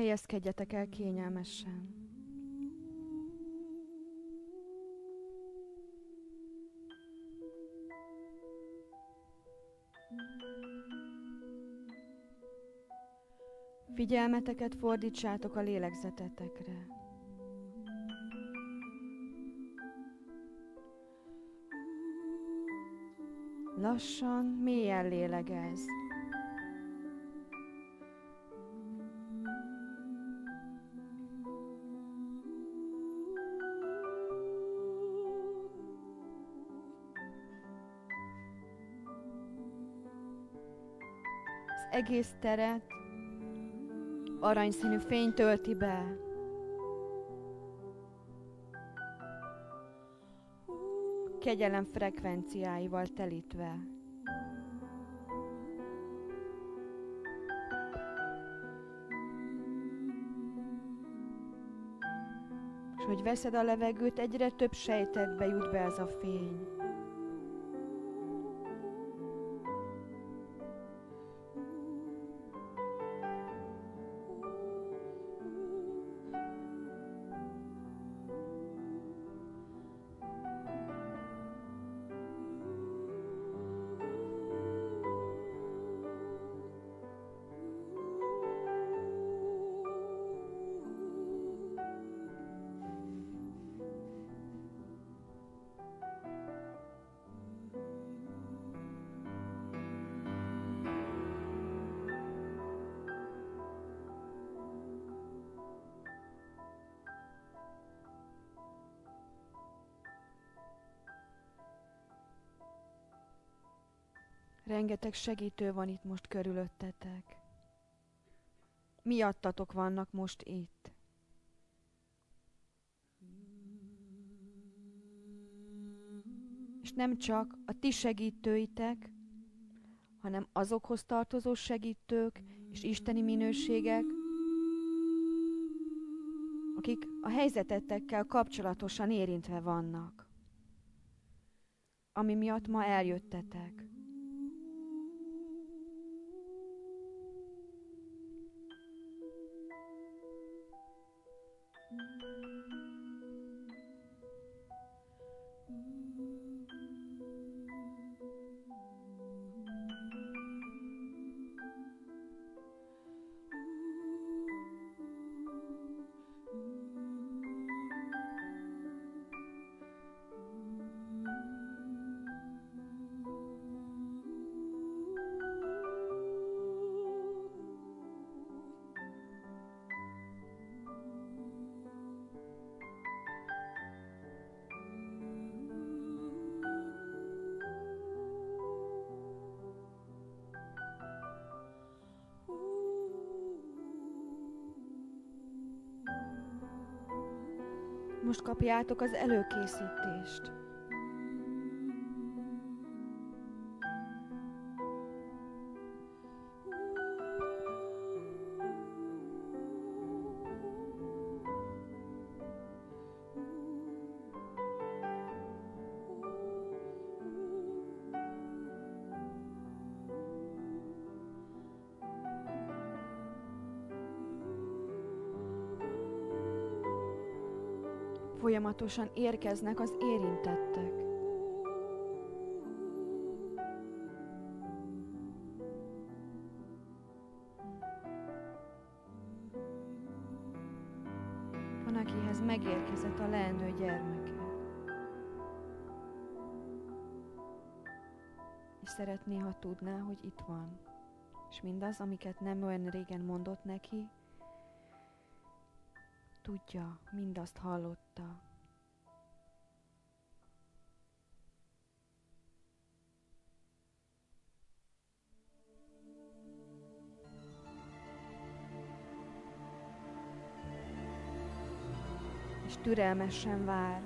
Helyezkedjetek el kényelmesen. Figyelmeteket fordítsátok a lélegzetetekre. Lassan, mélyen lélegezz. Az egész teret aranyszínű fény tölti be. Kegyelem frekvenciáival telítve. És hogy veszed a levegőt, egyre több sejtedbe jut be ez a fény. Rengeteg segítő van itt most körülöttetek. Miattatok vannak most itt. És nem csak a ti segítőitek, hanem azokhoz tartozó segítők és isteni minőségek, akik a helyzetetekkel kapcsolatosan érintve vannak, ami miatt ma eljöttetek. Most kapjátok az előkészítést. Folyamatosan érkeznek az érintettek. Van, akihez megérkezett a leendő gyermeke. És szeretné, ha tudná, hogy itt van. És mindaz, amiket nem olyan régen mondott neki, tudja, mindazt hallotta. És türelmesen vár.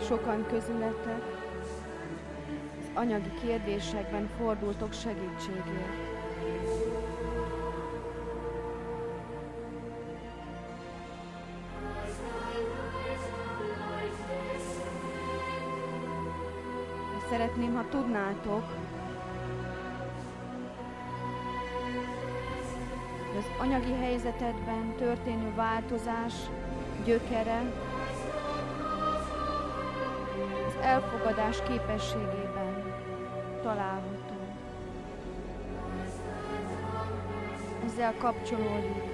Sokan közületek az anyagi kérdésekben fordultok segítségért. Szeretném, ha tudnátok, hogy az anyagi helyzetedben történő változás gyökere az elfogadás képességében található. Ezzel kapcsolódik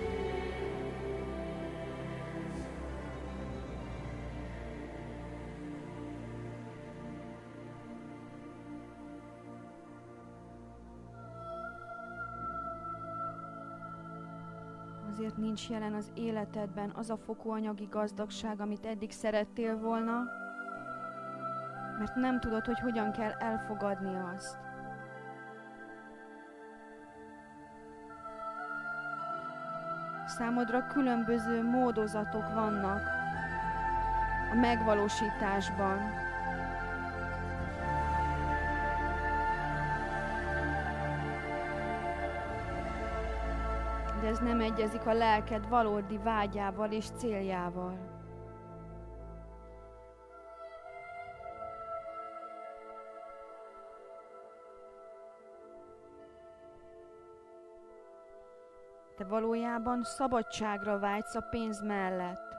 azért nincs jelen az életedben az a fokú anyagi gazdagság, amit eddig szerettél volna, mert nem tudod, hogy hogyan kell elfogadni azt. Számodra különböző módozatok vannak a megvalósításban. De ez nem egyezik a lelked valódi vágyával és céljával. Te valójában szabadságra vágysz a pénz mellett.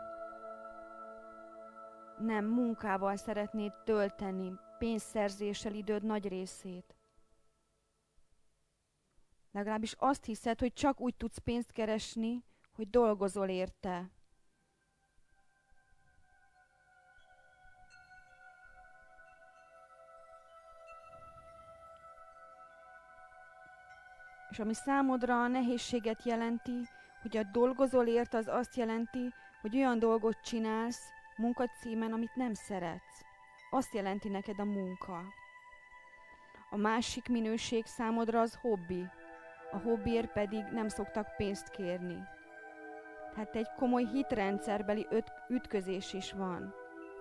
Nem munkával szeretnéd tölteni, pénzszerzéssel időd nagy részét. Legalábbis azt hiszed, hogy csak úgy tudsz pénzt keresni, hogy dolgozol érte. És ami számodra a nehézséget jelenti, hogy a dolgozol érte, az azt jelenti, hogy olyan dolgot csinálsz munkacímen, amit nem szeretsz. Azt jelenti neked a munka. A másik minőség számodra az hobbi. A hobbiért pedig nem szoktak pénzt kérni. Tehát egy komoly hitrendszerbeli ütközés is van.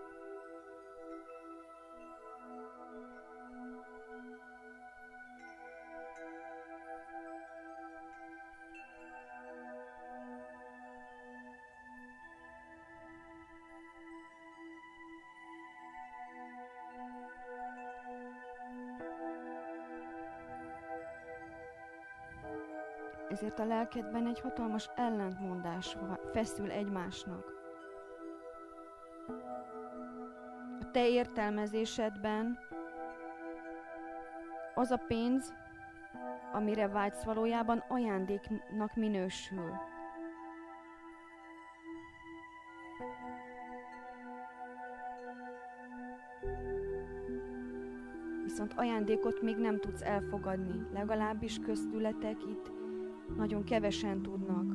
Ezért a lelkedben egy hatalmas ellentmondás feszül egymásnak. A te értelmezésedben az a pénz, amire vágysz, valójában ajándéknak minősül. Viszont ajándékot még nem tudsz elfogadni, legalábbis köztületek itt nagyon kevesen tudnak.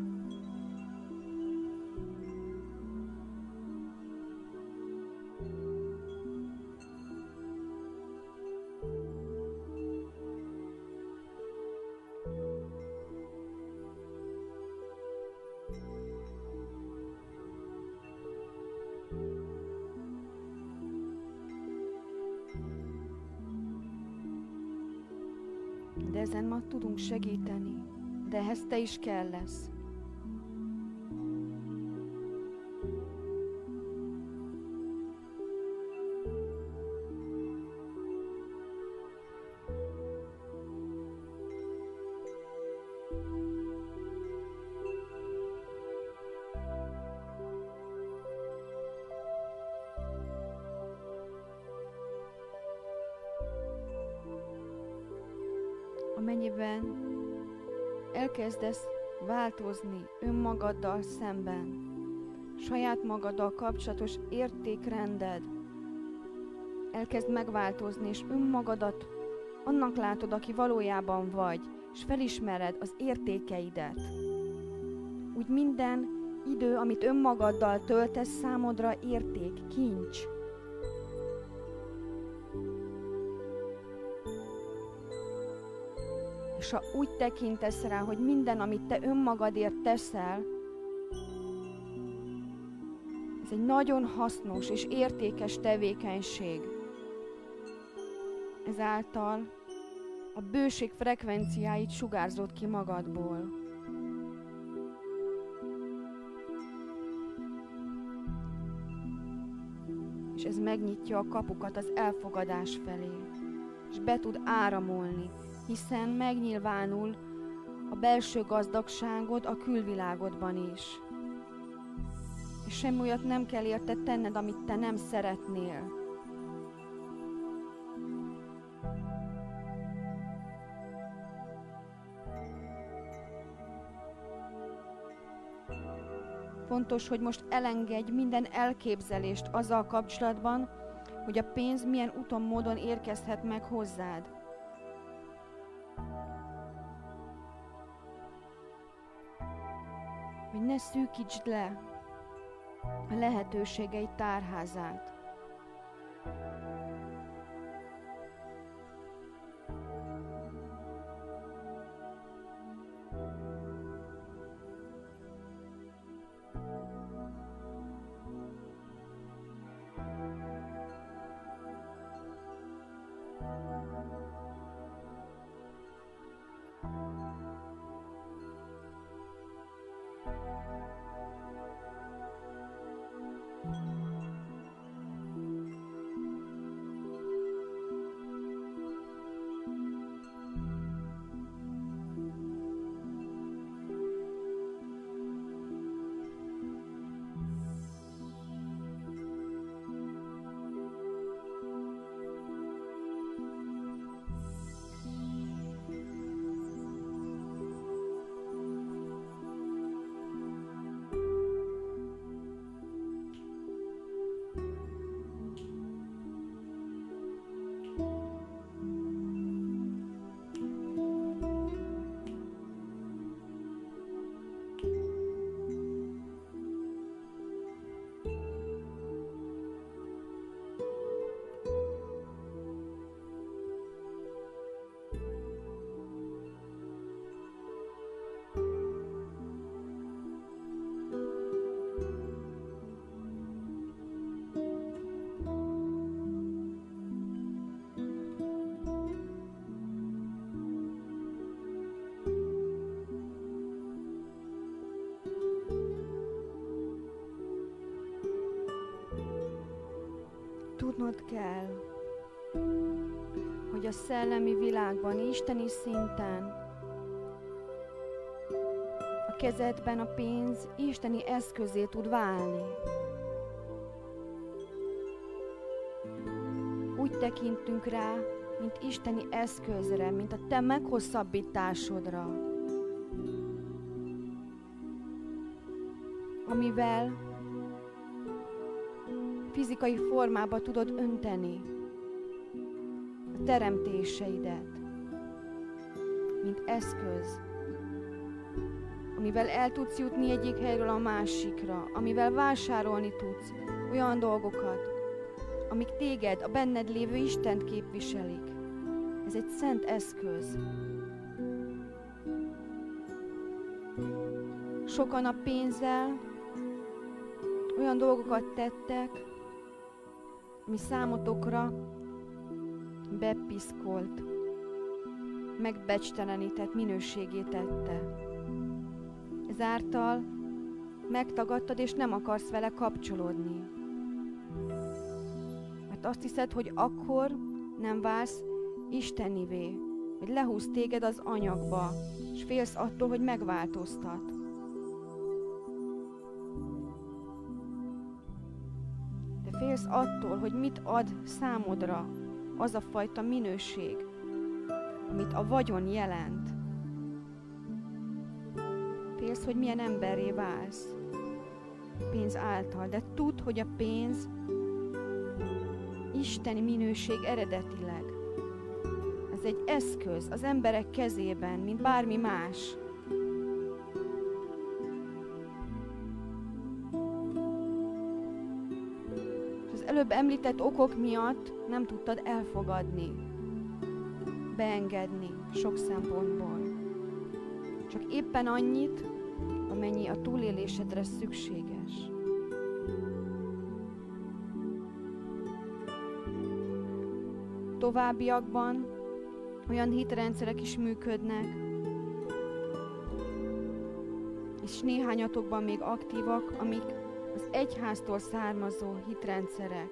De ezen ma tudunk segíteni. De ehhez te is kell lesz. Amennyiben elkezdesz változni önmagaddal szemben, saját magaddal kapcsolatos értékrended elkezd megváltozni, és önmagadat annak látod, aki valójában vagy, és felismered az értékeidet. Úgy minden idő, amit önmagaddal töltesz, számodra érték, kincs. És ha úgy tekintesz rá, hogy minden, amit te önmagadért teszel, Ez egy nagyon hasznos és értékes tevékenység. Ezáltal a bőség frekvenciáit sugárzod ki magadból. És ez megnyitja a kapukat az elfogadás felé, és be tud áramolni, hiszen megnyilvánul a belső gazdagságod a külvilágodban is. És semmi olyat nem kell érte tenned, amit te nem szeretnél. Fontos, hogy most elengedj minden elképzelést azzal kapcsolatban, hogy a pénz milyen úton, módon érkezhet meg hozzád. Hogy ne szűkítsd le a lehetőségeid tárházát. Tudnod kell, hogy a szellemi világban, isteni szinten a kezedben a pénz isteni eszközé tud válni. Úgy tekintünk rá, mint isteni eszközre, mint a te meghosszabbításodra, amivel fizikai formába tudod önteni a teremtéseidet, mint eszköz, amivel el tudsz jutni egyik helyről a másikra, amivel vásárolni tudsz olyan dolgokat, amik téged, a benned lévő Istent képviselik. Ez egy szent eszköz. Sokan a pénzzel olyan dolgokat tettek, ami számotokra bepiszkolt, megbecstelenített minőségét tette. Ezáltal megtagadtad és nem akarsz vele kapcsolódni. Mert azt hiszed, hogy akkor nem válsz istenivé, hogy lehúz téged az anyagba, és félsz attól, hogy megváltoztat. De félsz attól, hogy mit ad számodra az a fajta minőség, amit a vagyon jelent. Félsz, hogy milyen emberré válsz pénz által, de tudd, hogy a pénz isteni minőség eredetileg. Ez egy eszköz az emberek kezében, mint bármi más. És az előbb említett okok miatt nem tudtad elfogadni, beengedni sok szempontból. Csak éppen annyit, amennyi a túlélésedre szükséges. Továbbiakban olyan hitrendszerek is működnek, és néhányatokban még aktívak, amik az egyháztól származó hitrendszerek.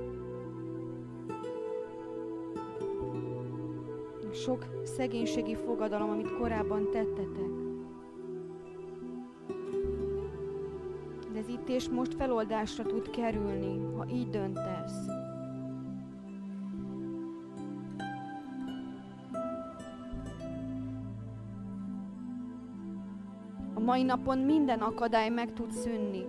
Sok szegénységi fogadalom, amit korábban tettetek. De ez itt és most feloldásra tud kerülni, ha így döntesz. A mai napon minden akadály meg tud szűnni,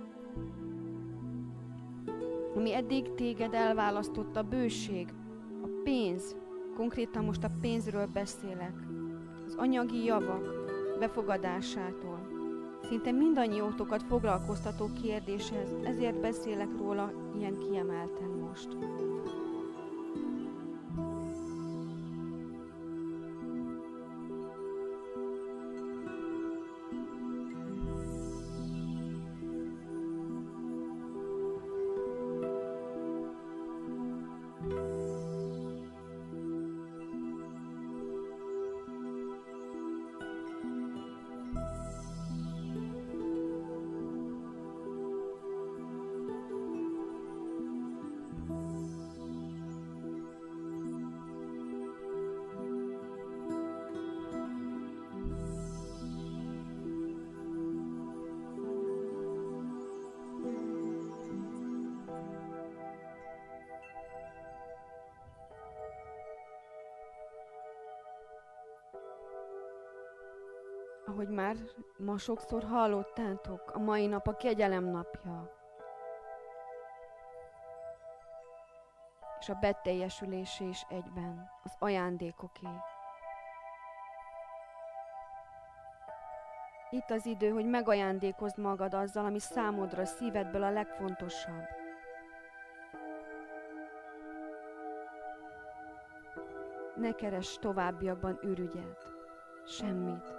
ami eddig téged elválasztott, a bőség, a pénz, konkrétan most a pénzről beszélek, az anyagi javak befogadásától. Szinte mindannyiótokat foglalkoztató kérdéshez, ezért beszélek róla ilyen kiemelten most. Ahogy már ma sokszor hallottátok, a mai nap a kegyelem napja. És a beteljesülésé is egyben, az ajándékoké. Itt az idő, hogy megajándékozd magad azzal, ami számodra a szívedből a legfontosabb. Ne keress továbbiakban ürügyet, semmit.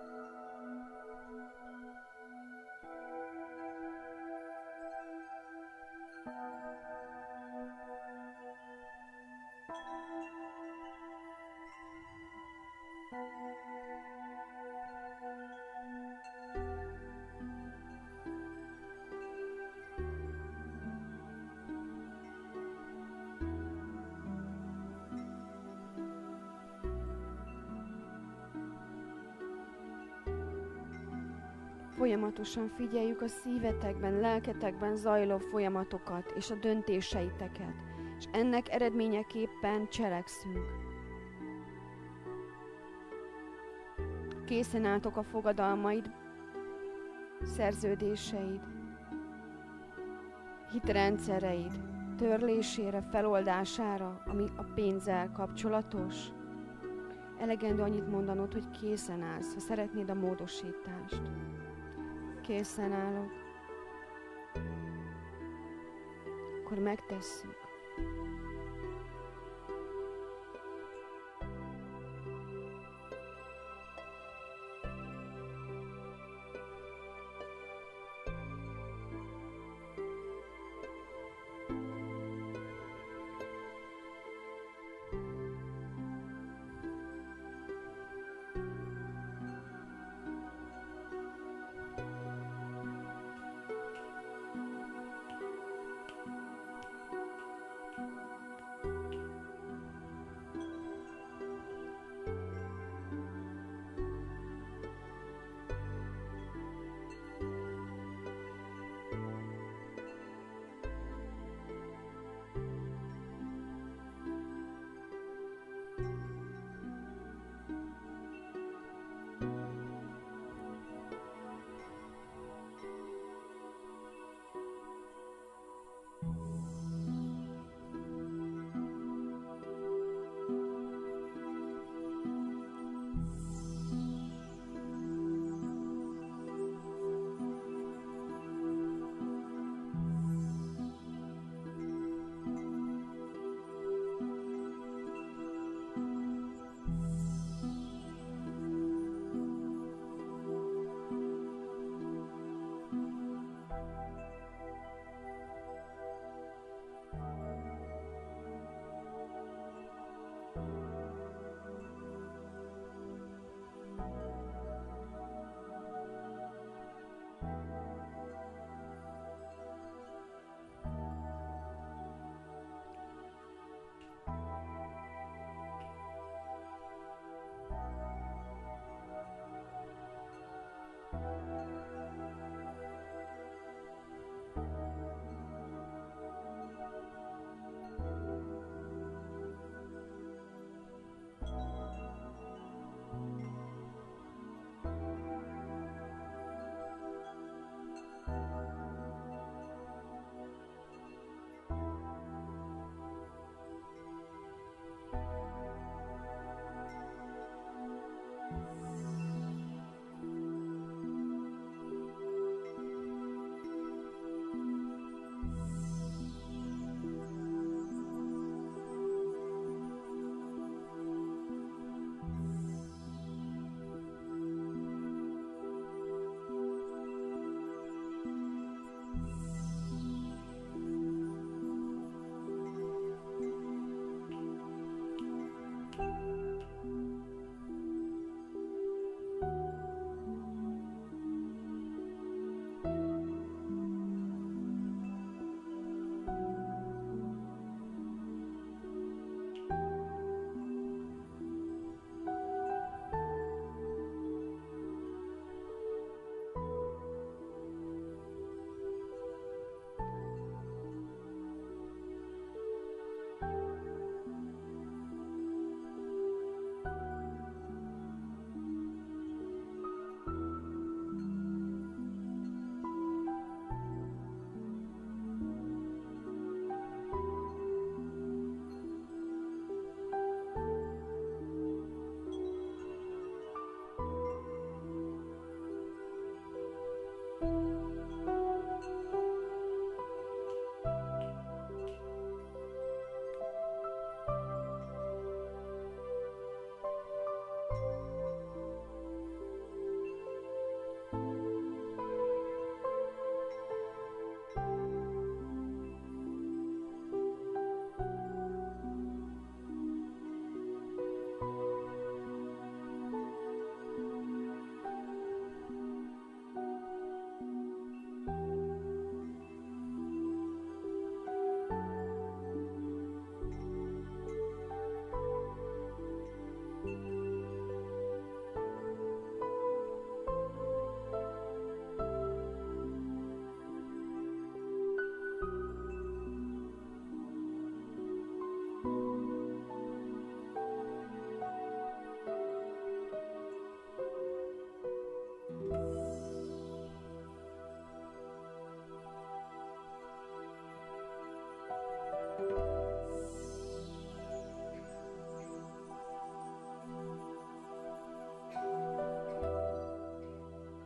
Folyamatosan figyeljük a szívetekben, lelketekben zajló folyamatokat és a döntéseiteket, és ennek eredményeképpen cselekszünk. Készen álltok a fogadalmaid, szerződéseid, hitrendszereid törlésére, feloldására, ami a pénzzel kapcsolatos. Elegendő annyit mondanod, hogy készen állsz, ha szeretnéd a módosítást. Készen állok. Akkor megtesszük.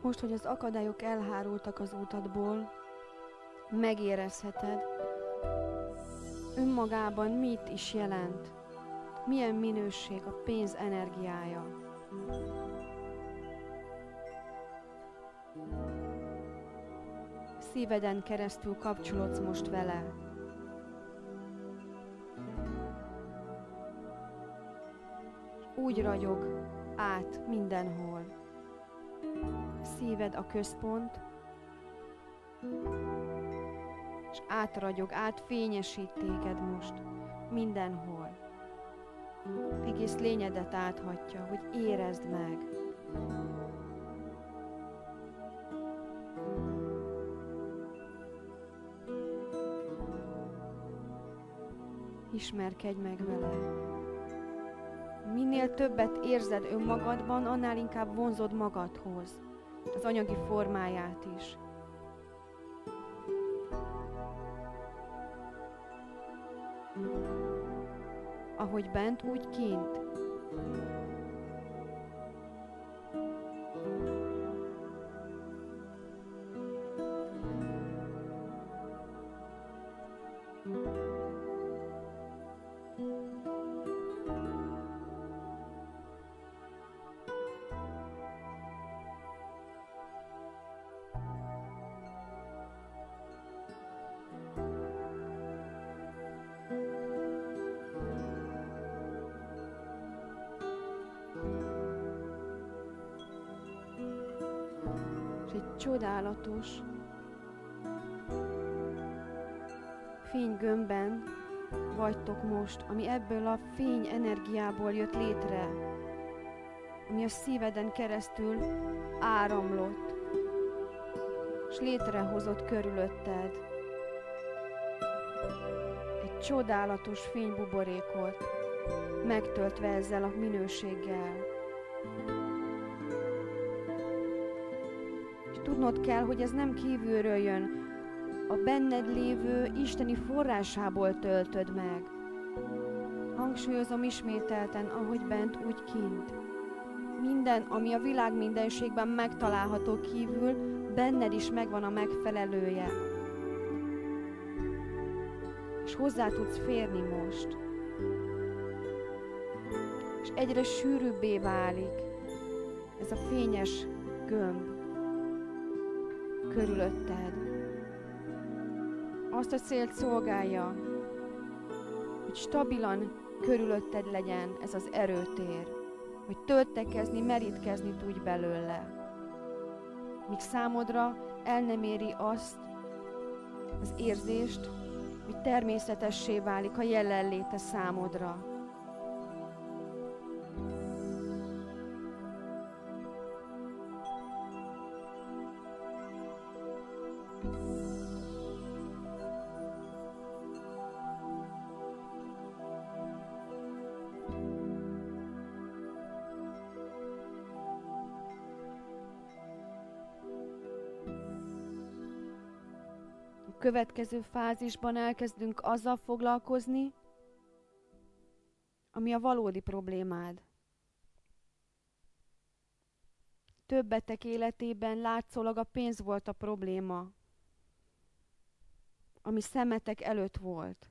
Most, hogy az akadályok elhárultak az utadból, megérezheted, önmagában mit is jelent, milyen minőség a pénz energiája. Szíveden keresztül kapcsolódsz most vele. Úgy ragyog át mindenhol. Szíved a központ, és átragyog, átfényesít téged most mindenhol. Egész lényedet áthatja, hogy érezd meg. Ismerkedj meg vele. Minél többet érzed önmagadban, annál inkább vonzod magadhoz, az anyagi formáját is. Ahogy bent, úgy kint. És egy csodálatos fénygömbben vagytok most, ami ebből a fény energiából jött létre, ami a szíveden keresztül áramlott, és létrehozott körülötted egy csodálatos fénybuborékot, megtöltve ezzel a minőséggel. És tudnod kell, hogy ez nem kívülről jön, a benned lévő isteni forrásából töltöd meg. Hangsúlyozom ismételten, ahogy bent, úgy kint. Minden, ami a világ mindenségben megtalálható kívül, benned is megvan a megfelelője. És hozzá tudsz férni most. És egyre sűrűbbé válik ez a fényes gömb körülötted. Azt a célt szolgálja, hogy stabilan körülötted legyen ez az erőtér, hogy töltekezni, merítkezni tudj belőle. Míg számodra el nem éri azt az érzést, hogy természetessé válik a jelenléte számodra. A következő fázisban elkezdünk azzal foglalkozni, ami a valódi problémád. Többetek életében látszólag a pénz volt a probléma, ami szemetek előtt volt.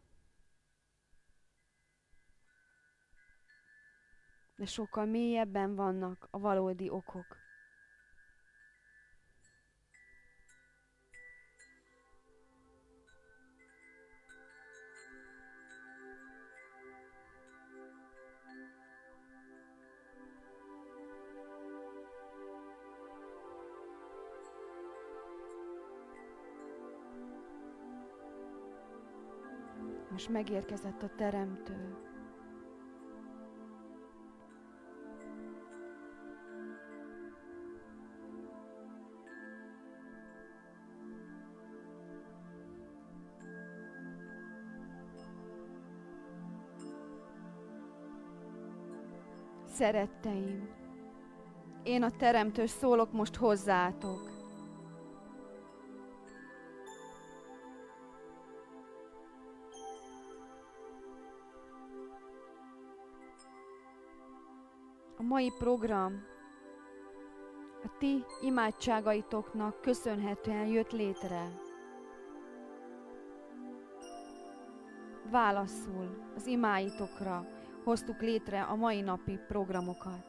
De sokkal mélyebben vannak a valódi okok. Most megérkezett a Teremtő. Szeretteim, én a Teremtő szólok most hozzátok. A mai program a ti imádságaitoknak köszönhetően jött létre. Válaszul az imáitokra hoztuk létre a mai napi programokat.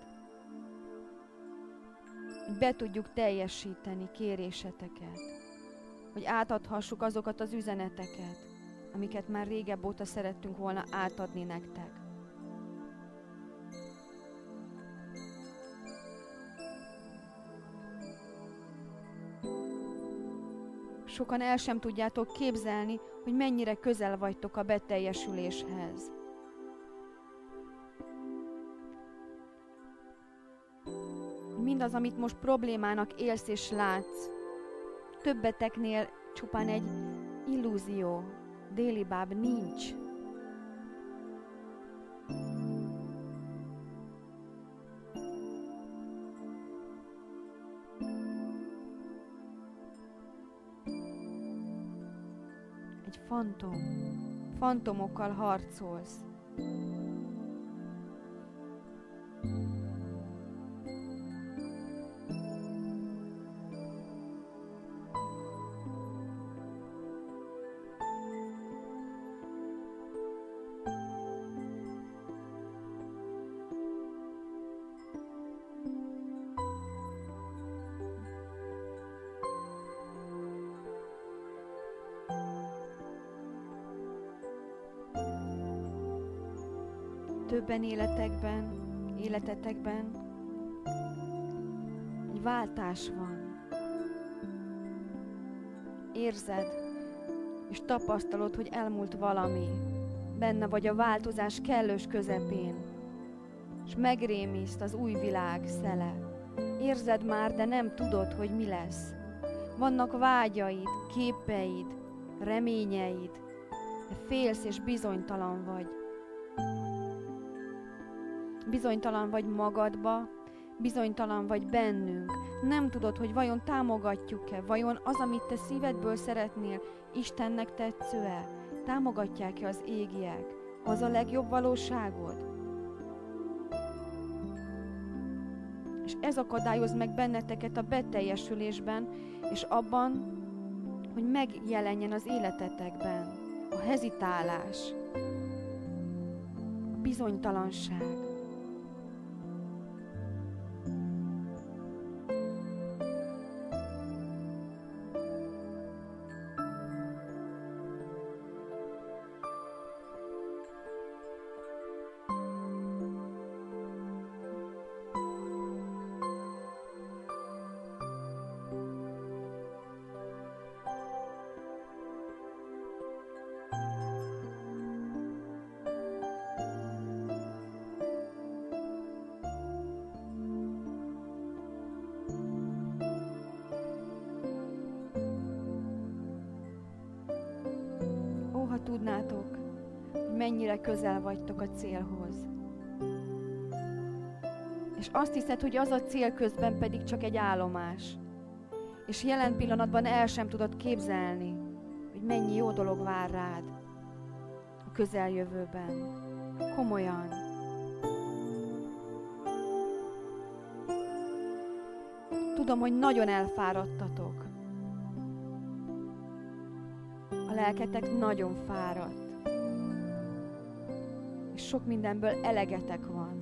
Hogy be tudjuk teljesíteni kéréseteket, hogy átadhassuk azokat az üzeneteket, amiket már régebb óta szerettünk volna átadni nektek. Sokan el sem tudjátok képzelni, hogy mennyire közel vagytok a beteljesüléshez. Mindaz, amit most problémának élsz és látsz, többeteknél csupán egy illúzió, délibáb nincs. Egy fantom. Fantomokkal harcolsz. Többen életetekben egy váltás van. Érzed és tapasztalod, hogy elmúlt valami. Benne vagy a változás kellős közepén, és megrémiszt az új világ szele. Érzed már, de nem tudod, hogy mi lesz. Vannak vágyaid, képeid, reményeid, de félsz és bizonytalan vagy. Bizonytalan vagy magadba, bizonytalan vagy bennünk. Nem tudod, hogy vajon támogatjuk-e, vajon az, amit te szívedből szeretnél, Istennek tetsző-e? Támogatják-e az égiek? Az a legjobb valóságod? És ez akadályoz meg benneteket a beteljesülésben, és abban, hogy megjelenjen az életetekben a hezitálás, a bizonytalanság. Ha tudnátok, hogy mennyire közel vagytok a célhoz. És azt hiszed, hogy az a cél közben pedig csak egy állomás. És jelen pillanatban el sem tudod képzelni, hogy mennyi jó dolog vár rád a közeljövőben. Komolyan. Tudom, hogy nagyon elfáradtatok. A lelketek nagyon fáradt, és sok mindenből elegetek van.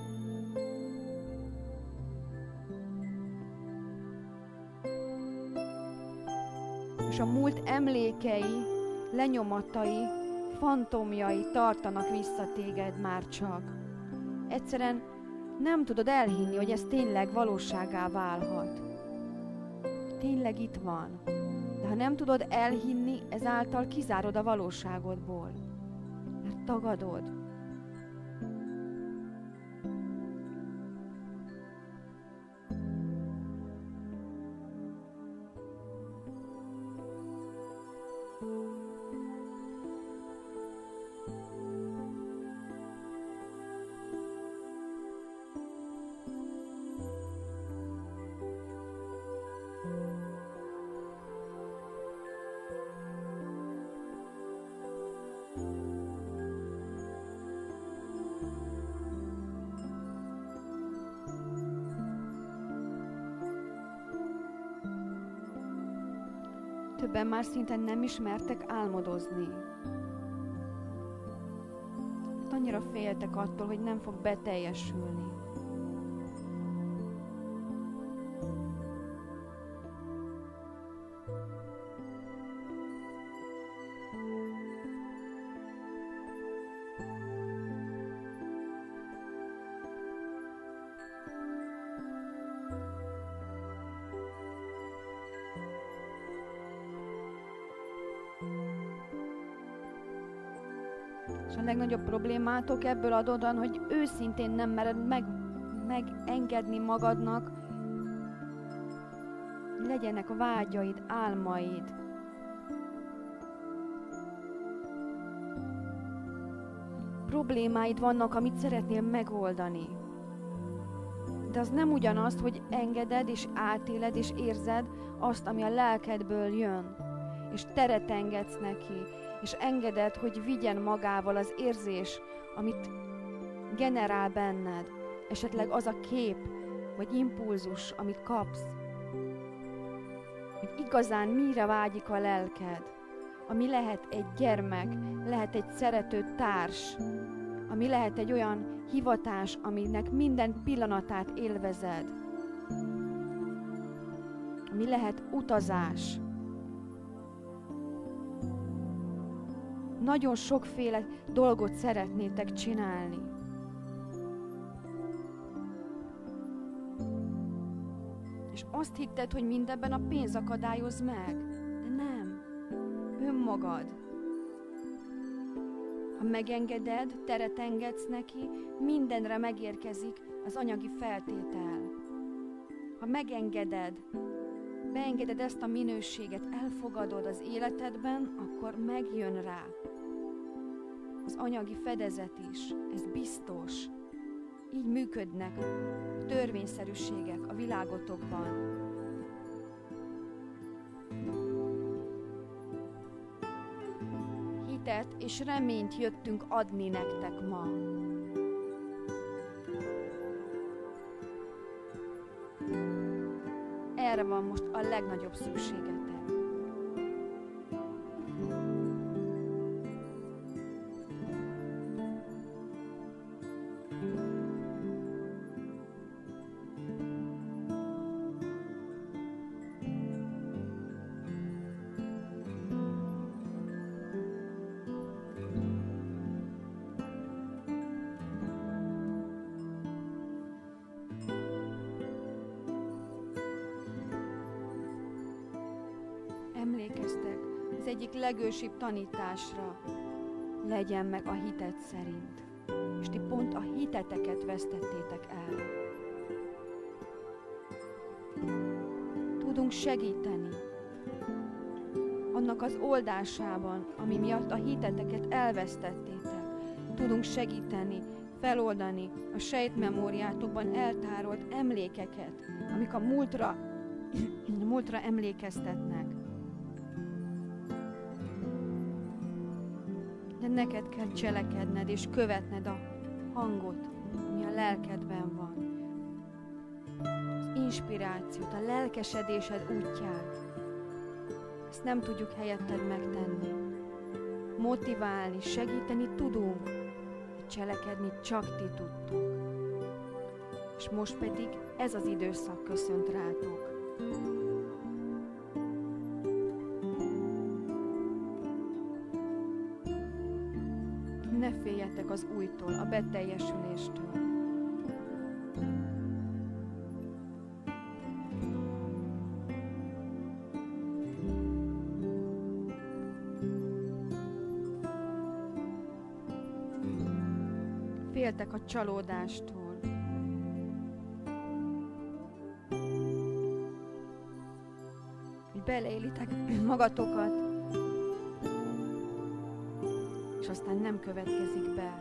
És a múlt emlékei, lenyomatai, fantomjai tartanak vissza téged már csak. Egyszerűen nem tudod elhinni, hogy ez tényleg valósággá válhat. Tényleg itt van. De ha nem tudod elhinni, ezáltal kizárod a valóságodból, mert tagadod. legtöbben már szinte nem ismertek álmodozni. Annyira féltek attól, hogy nem fog beteljesülni. És a legnagyobb problémátok ebből adódóan, hogy őszintén nem mered megengedni magadnak, hogy legyenek vágyaid, álmaid. Problémáid vannak, amit szeretnél megoldani. De az nem ugyanaz, hogy engeded és átéled és érzed azt, ami a lelkedből jön. És teret engedsz neki, és engeded, hogy vigyen magával az érzés, amit generál benned, esetleg az a kép, vagy impulzus, amit kapsz. Hogy igazán mire vágyik a lelked, ami lehet egy gyermek, lehet egy szerető társ, ami lehet egy olyan hivatás, aminek minden pillanatát élvezed, ami lehet utazás. Nagyon sokféle dolgot szeretnétek csinálni. És azt hitted, hogy mindebben a pénz akadályoz meg. De nem. Önmagad. Ha megengeded, teret engedsz neki, mindenre megérkezik az anyagi feltétel. Ha megengeded, beengeded ezt a minőséget, elfogadod az életedben, akkor megjön rá az anyagi fedezet is. Ez biztos. Így működnek a törvényszerűségek a világotokban. Hitet és reményt jöttünk adni nektek ma. Erre van most a legnagyobb szükségetek. Emlékeztek az egyik legősibb tanításra, legyen meg a hited szerint. És ti pont a hiteteket vesztettétek el. Tudunk segíteni annak az oldásában, ami miatt a hiteteket elvesztettétek. Tudunk segíteni, feloldani a sejtmemóriátokban eltárolt emlékeket, amik a múltra emlékeztetnek. De neked kell cselekedned és követned a hangot, ami a lelkedben van. Az inspirációt, a lelkesedésed útját. Ezt nem tudjuk helyetted megtenni. Motiválni, segíteni tudunk, de cselekedni csak ti tudtok. És most pedig ez az időszak köszönt rátok. Ne féljetek az újtól, a beteljesüléstől. Féltek a csalódástól. Hogy beleélitek magatokat, és aztán nem következik be.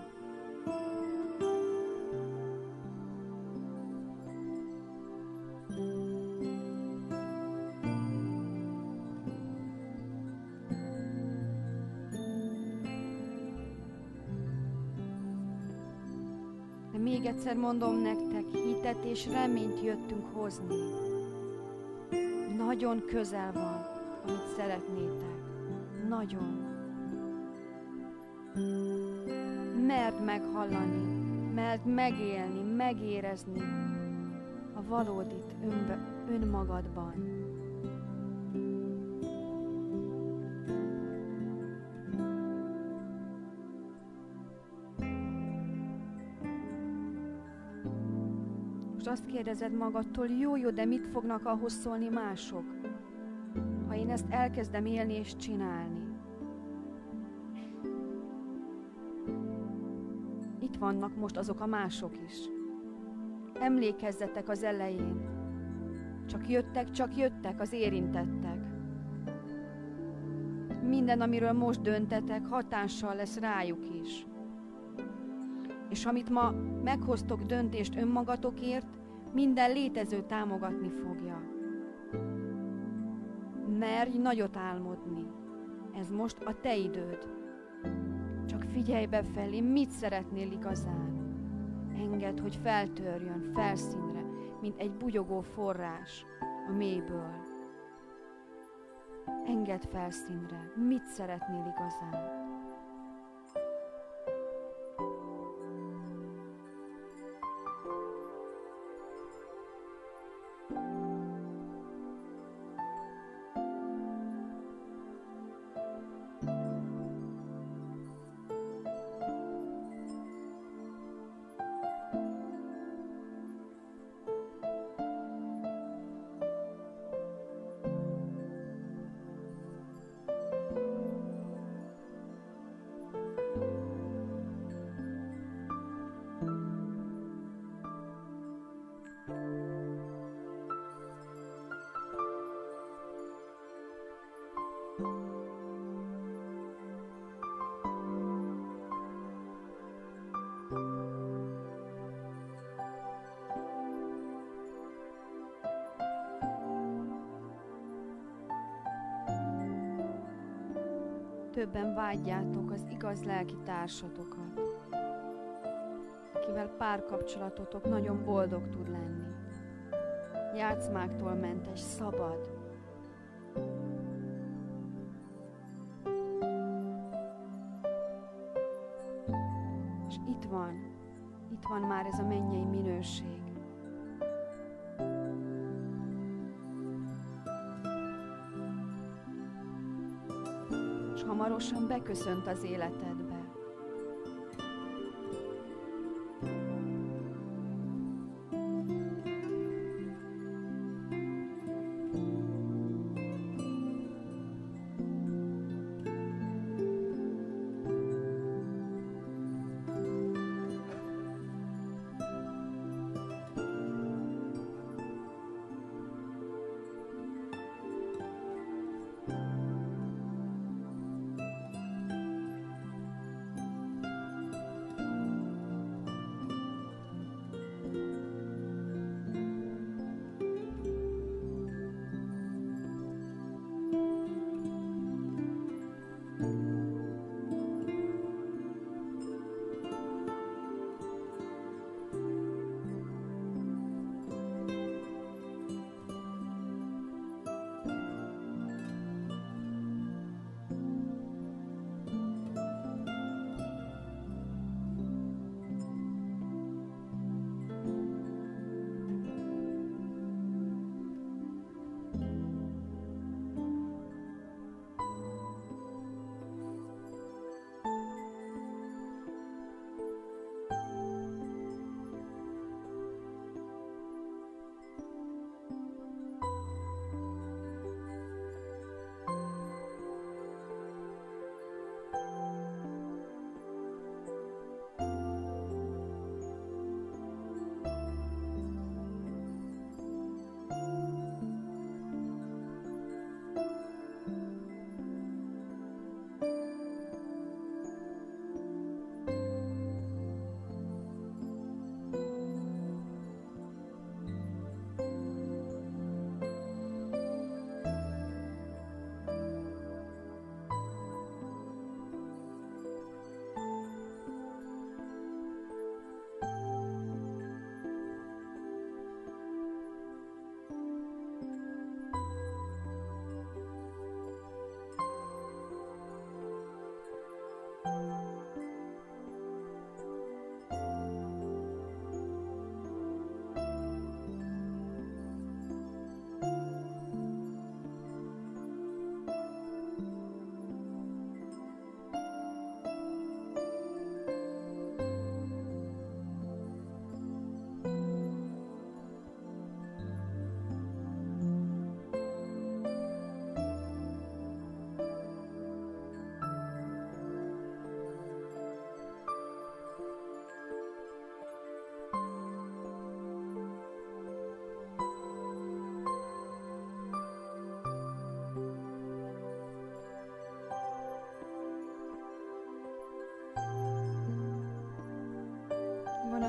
De még egyszer mondom nektek, hitet és reményt jöttünk hozni. Nagyon közel van amit szeretnétek. Nagyon. Merd meghallani, merd megélni, megérezni a valódit önmagadban. Most azt kérdezed magadtól, jó, de mit fognak ahhoz szólni mások, ha én ezt elkezdem élni és csinálni? Itt vannak most azok a mások is. Emlékezzetek az elején. Csak jöttek az érintettek. Minden, amiről most döntetek, hatással lesz rájuk is. És amit ma meghoztok döntést önmagatokért, minden létező támogatni fogja. Merj nagyot álmodni. Ez most a te időd. Csak figyelj befelé, mit szeretnél igazán. Engedd, hogy feltörjön felszínre, mint egy bugyogó forrás a mélyből. Engedd felszínre, mit szeretnél igazán. Többen vágyjátok az igaz lelki társatokat, akivel párkapcsolatotok nagyon boldog tud lenni. Játszmáktól mentes, szabad. És itt van már ez a mennyei minőség. Hamarosan beköszönt az életedbe.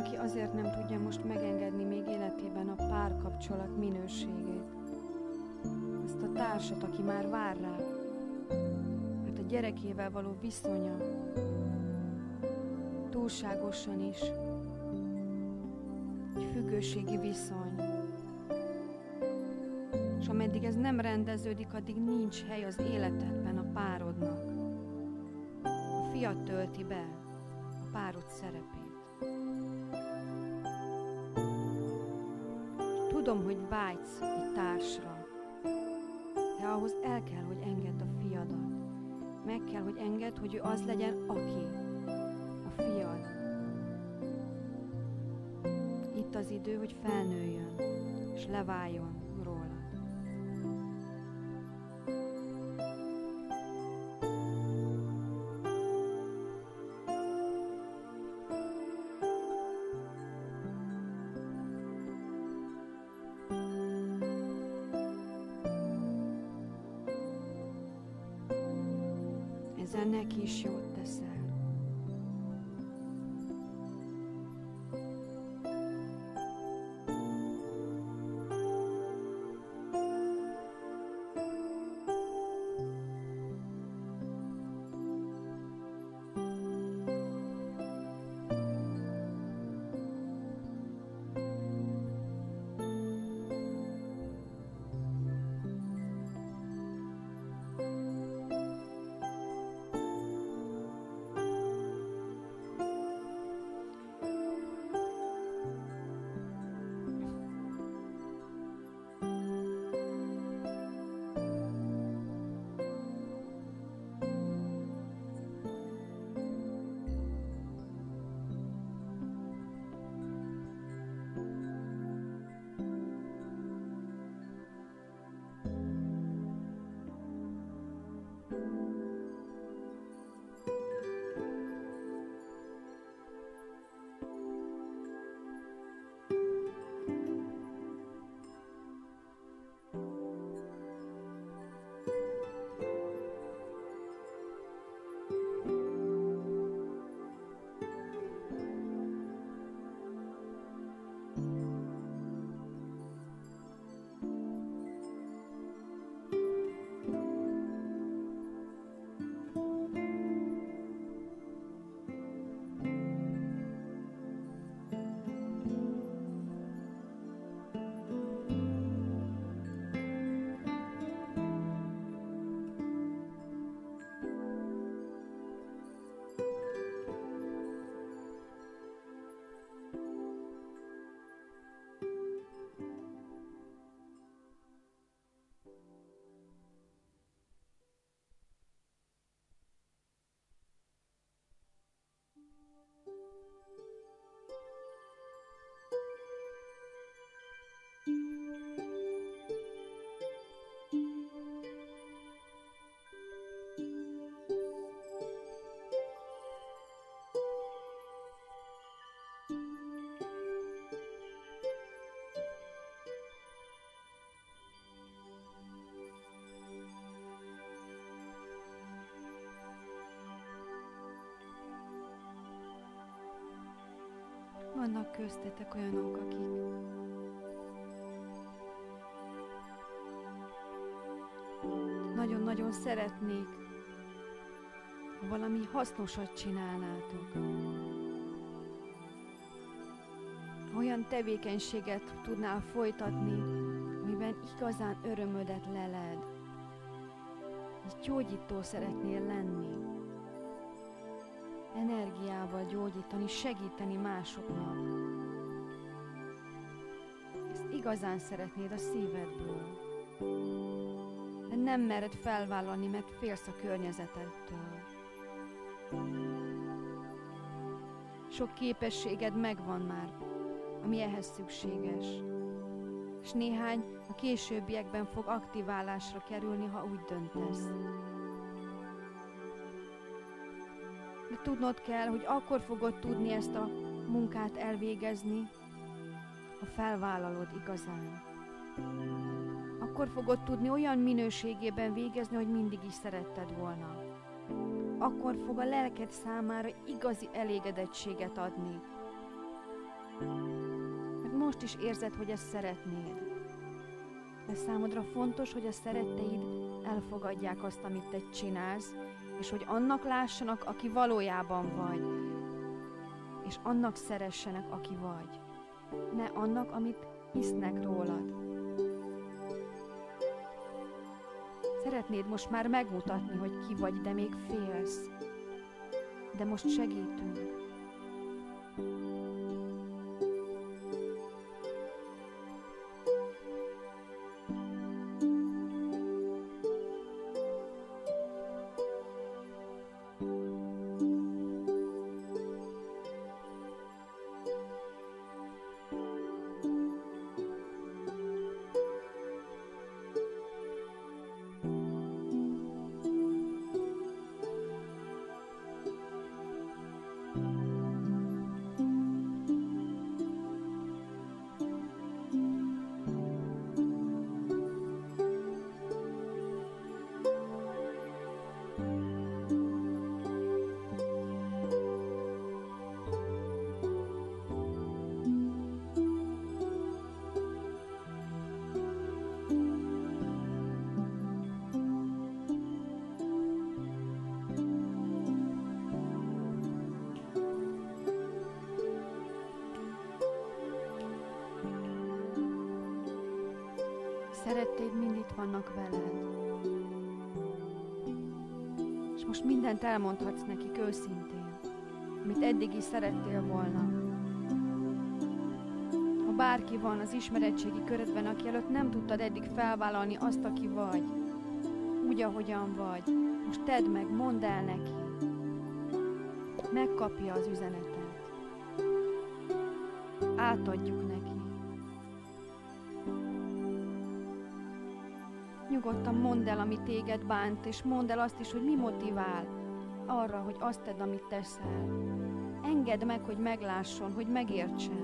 aki azért nem tudja most megengedni még életében a párkapcsolat minőségét. Azt a társat, aki már vár rá. Mert a gyerekével való viszonya túlságosan is egy függőségi viszony. És ameddig ez nem rendeződik, addig nincs hely az életedben a párodnak. A fiad tölti be a párod szerepét. Tudom, hogy vágysz egy társra, de ahhoz el kell, hogy engedd a fiadat. Meg kell, hogy engedd, hogy ő az legyen, aki a fiad. Itt az idő, hogy felnőjön, és leváljon rólad. Ezzel neki is jót teszel. Vannak köztetek olyanok, akik nagyon-nagyon szeretnék, ha valami hasznosat csinálnátok. Olyan tevékenységet tudnál folytatni, amiben igazán örömödet leled. Egy gyógyító szeretnél lenni. Energiával gyógyítani, segíteni másoknak. Ezt igazán szeretnéd a szívedből. De nem mered felvállalni, mert félsz a környezetettől. Sok képességed megvan már, ami ehhez szükséges. És néhány a későbbiekben fog aktiválásra kerülni, ha úgy döntesz. De tudnod kell, hogy akkor fogod tudni ezt a munkát elvégezni, ha felvállalod igazán. Akkor fogod tudni olyan minőségében végezni, hogy mindig is szeretted volna. Akkor fog a lelked számára igazi elégedettséget adni. Mert most is érzed, hogy ezt szeretnéd. De számodra fontos, hogy a szeretteid elfogadják azt, amit te csinálsz, és hogy annak lássanak, aki valójában vagy, és annak szeressenek, aki vagy. Ne annak, amit hisznek rólad. Szeretnéd most már megmutatni, hogy ki vagy, de még félsz. De most segítünk. Szeretteid mind itt vannak veled. És most mindent elmondhatsz nekik őszintén, amit eddig is szerettél volna. Ha bárki van az ismeretségi körödben, aki előtt nem tudtad eddig felvállalni azt, aki vagy, úgy, ahogyan vagy, most tedd meg, mondd el neki. Megkapja az üzenetet. Átadjuk neki. Nyugodtan mondd el, ami téged bánt, és mondd el azt is, hogy mi motivál arra, hogy azt tedd, amit teszel. Engedd meg, hogy meglásson, hogy megértsen.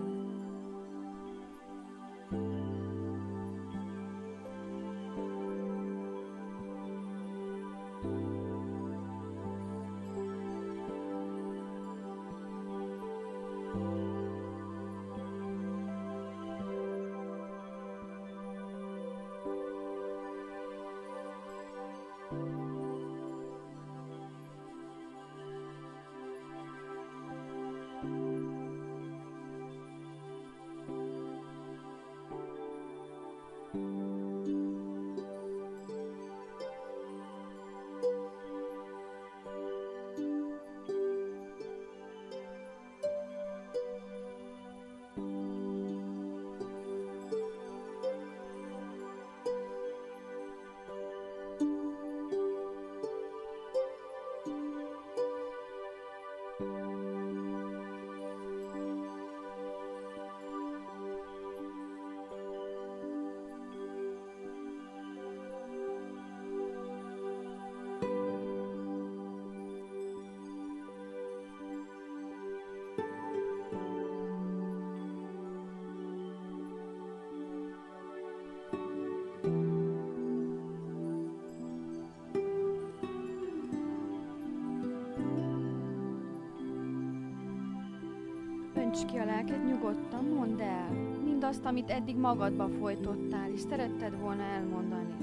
Önts ki a lelked nyugodtan, mondd el mindazt, amit eddig magadba folytottál, és szeretted volna elmondani.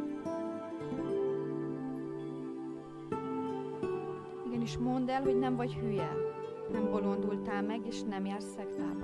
Igenis mondd el, hogy nem vagy hülye, nem bolondultál meg, és nem jársz szektába.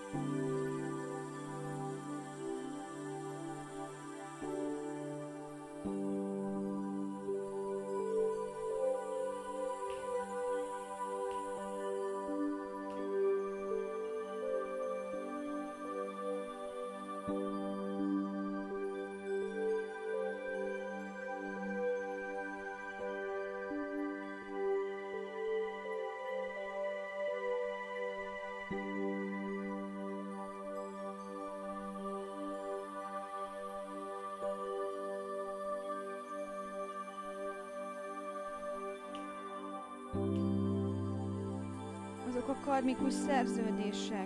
Azok a karmikus szerződések,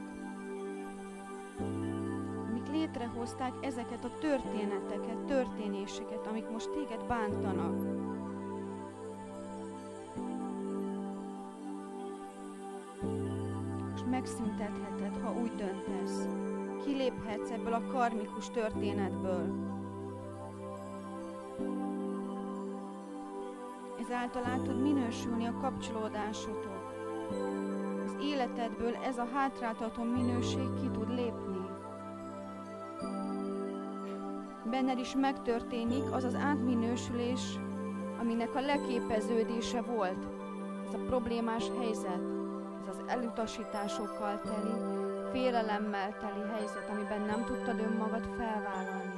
amik létrehozták ezeket a történeteket, történéseket, amik most téged bántanak. Most megszüntetheted, ha úgy döntesz. Kiléphetsz ebből a karmikus történetből. Ezáltal át tud minősülni a kapcsolódásotok. Az életedből ez a hátráltató minőség ki tud lépni. Benned is megtörténik az az átminősülés, aminek a leképeződése volt. Ez a problémás helyzet, ez az elutasításokkal teli, félelemmel teli helyzet, amiben nem tudtad önmagad felvállalni.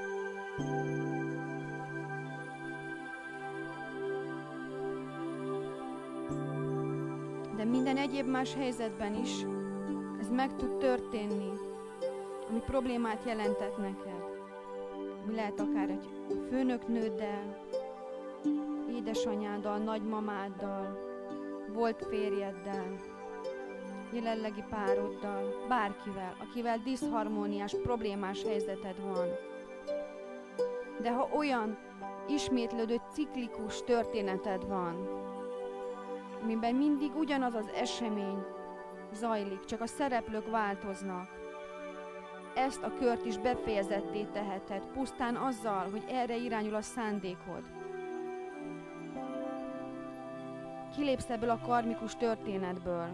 De minden egyéb más helyzetben is ez meg tud történni, ami problémát jelentett neked. Mi lehet akár egy főnöknőddel, édesanyáddal, nagymamáddal, volt férjeddel, jelenlegi pároddal, bárkivel, akivel diszharmóniás, problémás helyzeted van. De ha olyan ismétlődő, ciklikus történeted van, amiben mindig ugyanaz az esemény zajlik, csak a szereplők változnak, ezt a kört is befejezetté teheted, pusztán azzal, hogy erre irányul a szándékod. Kilépsz ebből a karmikus történetből.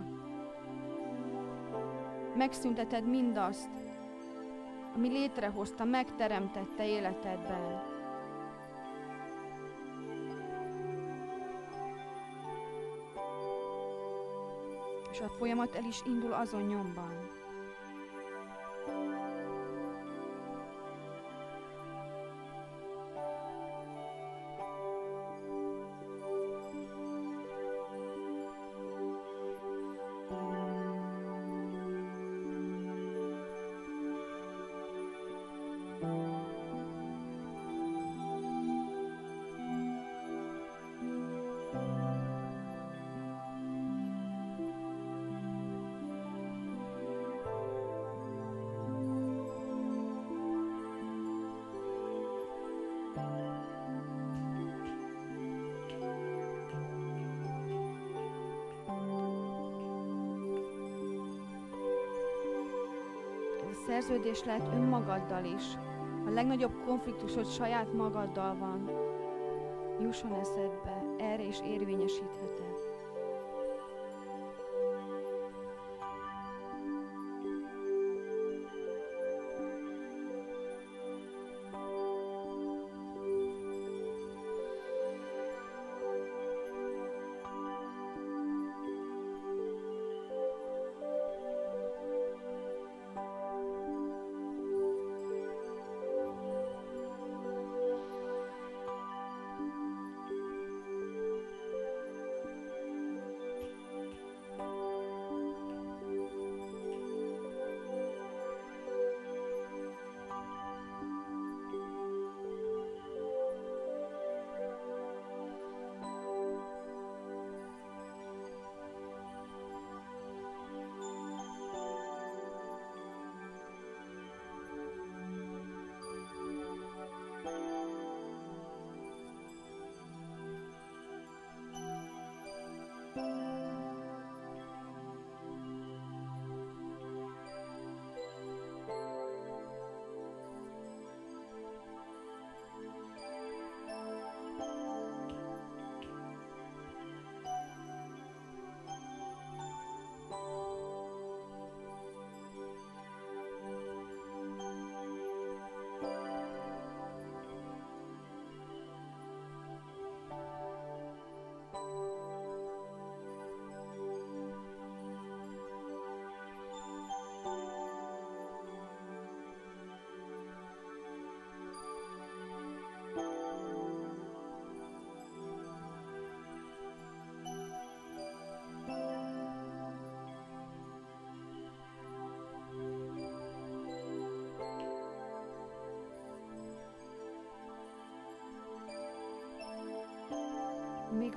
Megszünteted mindazt, ami létrehozta, megteremtette életedben. És a folyamat el is indul azon nyomban. Szerződés lehet önmagaddal is. A legnagyobb konfliktusod saját magaddal van. Jusson eszedbe, erre is érvényesítheted.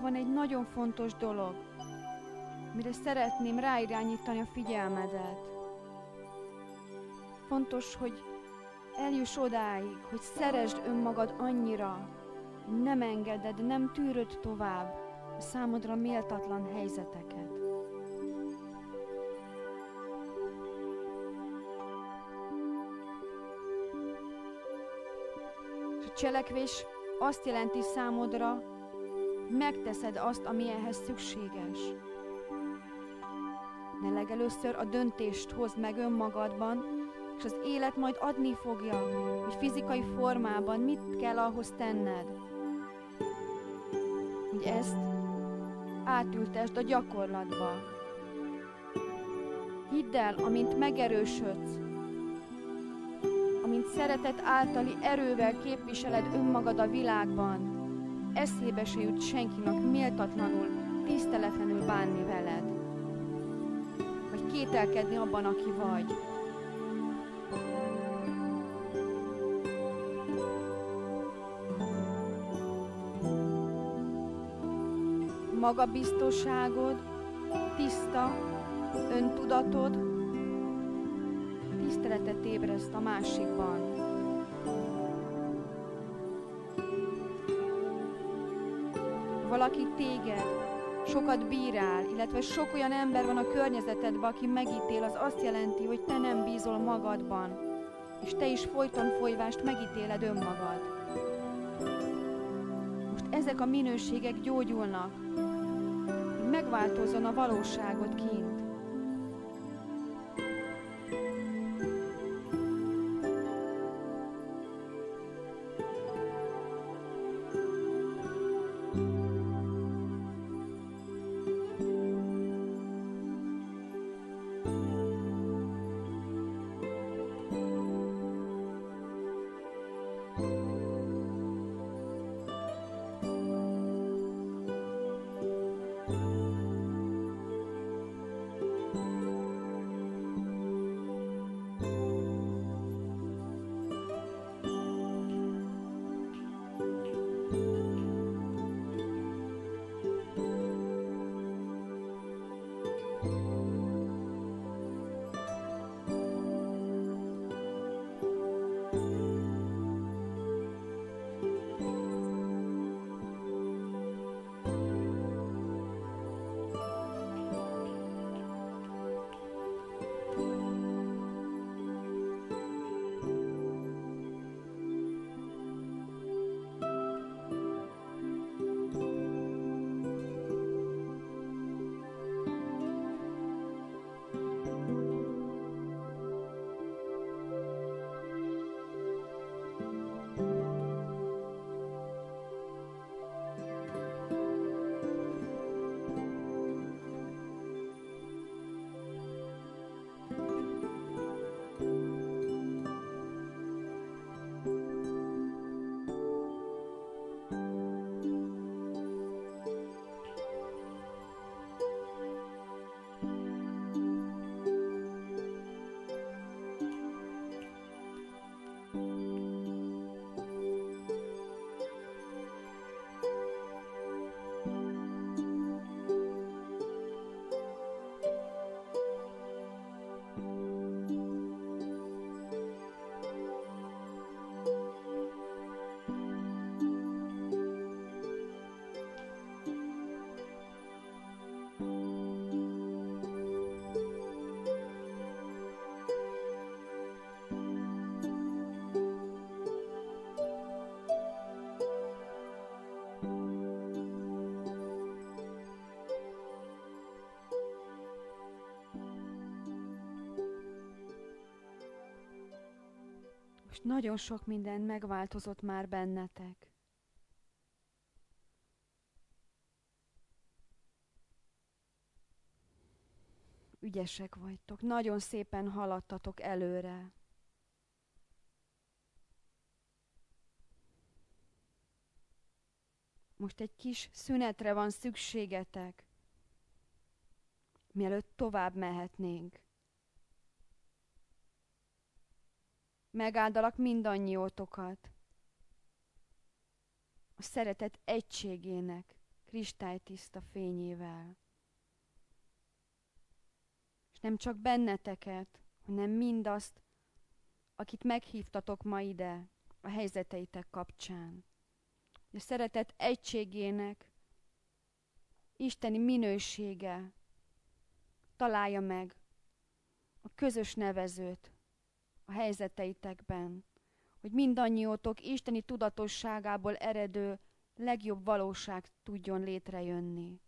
van egy nagyon fontos dolog, mire szeretném ráirányítani a figyelmedet. Fontos, hogy eljuss odáig, hogy szeresd önmagad annyira, hogy nem engeded, nem tűröd tovább a számodra méltatlan helyzeteket. És a cselekvés azt jelenti számodra, hogy megteszed azt, ami ehhez szükséges. Ne legelőször a döntést hozd meg önmagadban, és az élet majd adni fogja, hogy fizikai formában mit kell ahhoz tenned. Hogy ezt átültesd a gyakorlatba. Hidd el, amint megerősödsz, amint szeretet általi erővel képviseled önmagad a világban, eszébe se jut senkinek méltatlanul, tiszteletlenül bánni veled, vagy kételkedni abban, aki vagy. Magabiztosságod, tiszta öntudatod tiszteletet ébreszt a másikban. Valaki téged sokat bírál, illetve sok olyan ember van a környezetedben, aki megítél, az azt jelenti, hogy te nem bízol magadban, és te is folyton folyvást megítéled önmagad. Most ezek a minőségek gyógyulnak, hogy megváltozzon a valóságod kint. Most nagyon sok minden megváltozott már bennetek. Ügyesek vagytok, nagyon szépen haladtatok előre. Most egy kis szünetre van szükségetek, mielőtt tovább mehetnénk. Megáldalak mindannyiótokat a szeretet egységének kristálytiszta fényével. És nem csak benneteket, hanem mindazt, akit meghívtatok ma ide a helyzeteitek kapcsán. A szeretet egységének isteni minősége találja meg a közös nevezőt a helyzeteitekben, hogy mindannyiótok isteni tudatosságából eredő legjobb valóság tudjon létrejönni.